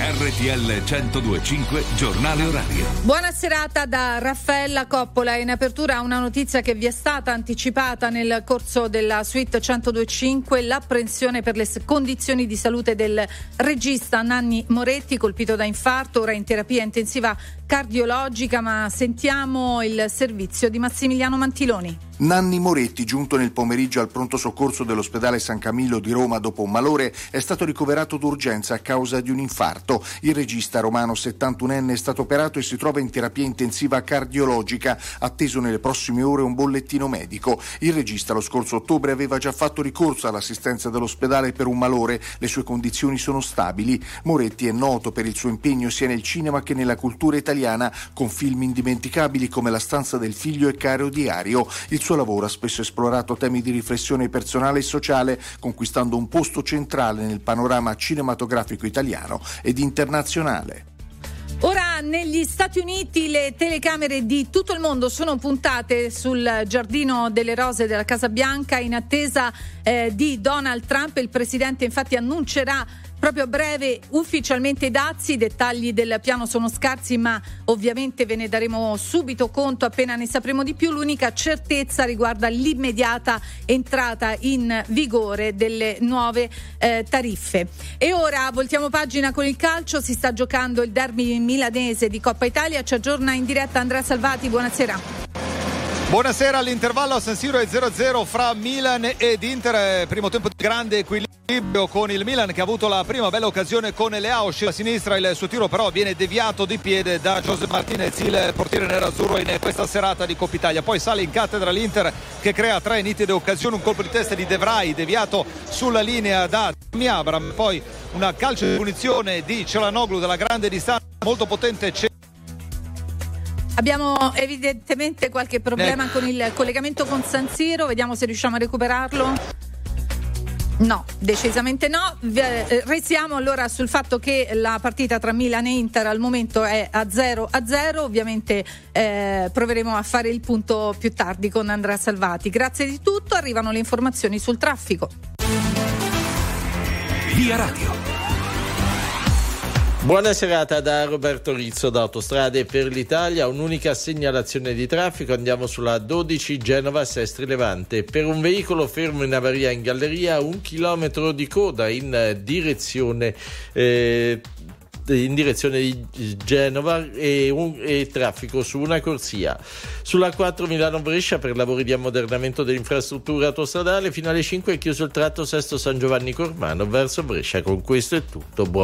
RTL 102.5 Giornale Orario. Buona serata da Raffaella Coppola. In apertura una notizia che vi è stata anticipata nel corso della suite 102.5: l'apprensione per le condizioni di salute del regista Nanni Moretti, colpito da infarto, ora in terapia intensiva cardiologica. Ma sentiamo il servizio di Massimiliano Mantiloni. Nanni Moretti, giunto nel pomeriggio al pronto soccorso dell'ospedale San Camillo di Roma dopo un malore, è stato ricoverato d'urgenza a causa di un infarto. Il regista romano 71enne è stato operato e si trova in terapia intensiva cardiologica, atteso nelle prossime ore un bollettino medico. Il regista lo scorso ottobre aveva già fatto ricorso all'assistenza dell'ospedale per un malore, le sue condizioni sono stabili. Moretti è noto per il suo impegno sia nel cinema che nella cultura italiana, con film indimenticabili come La stanza del figlio e Caro diario. Il suo lavoro ha spesso esplorato temi di riflessione personale e sociale, conquistando un posto centrale nel panorama cinematografico italiano ed internazionale. Ora negli Stati Uniti le telecamere di tutto il mondo sono puntate sul Giardino delle Rose della Casa Bianca in attesa di Donald Trump. Il presidente infatti annuncerà proprio a breve ufficialmente i dazi. I dettagli del piano sono scarsi, ma ovviamente ve ne daremo subito conto appena ne sapremo di più. L'unica certezza riguarda l'immediata entrata in vigore delle nuove tariffe. E ora voltiamo pagina con il calcio. Si sta giocando il derby milanese di Coppa Italia. Ci aggiorna in diretta Andrea Salvati. Buonasera. Buonasera. All'intervallo a San Siro è 0-0 fra Milan ed Inter. Primo tempo di grande equilibrio con il Milan che ha avuto la prima bella occasione con Leao a sinistra. Il suo tiro però viene deviato di piede da José Martinez, il portiere nerazzurro, in questa serata di Coppa Italia. Poi sale in cattedra l'Inter che crea tre nitide occasioni: un colpo di testa di De Vrij deviato sulla linea da Miabram, poi una calcio di punizione di Çalhanoğlu dalla grande distanza molto potente. Abbiamo evidentemente qualche problema con il collegamento con San Siro, vediamo se riusciamo a recuperarlo. No, decisamente no. Restiamo allora sul fatto che la partita tra Milan e Inter al momento è a 0-0. Ovviamente proveremo a fare il punto più tardi con Andrea Salvati. Grazie di tutto, arrivano le informazioni sul traffico. Via Radio. Buona serata da Roberto Rizzo da Autostrade per l'Italia. Un'unica segnalazione di traffico. Andiamo sulla 12 Genova-Sestri Levante. Per un veicolo fermo in avaria in galleria, 1 chilometro di coda in direzione di Genova e traffico su una corsia. Sulla 4 Milano-Brescia per lavori di ammodernamento dell'infrastruttura autostradale fino alle 5 è chiuso il tratto Sesto San Giovanni Cormano verso Brescia. Con questo è tutto.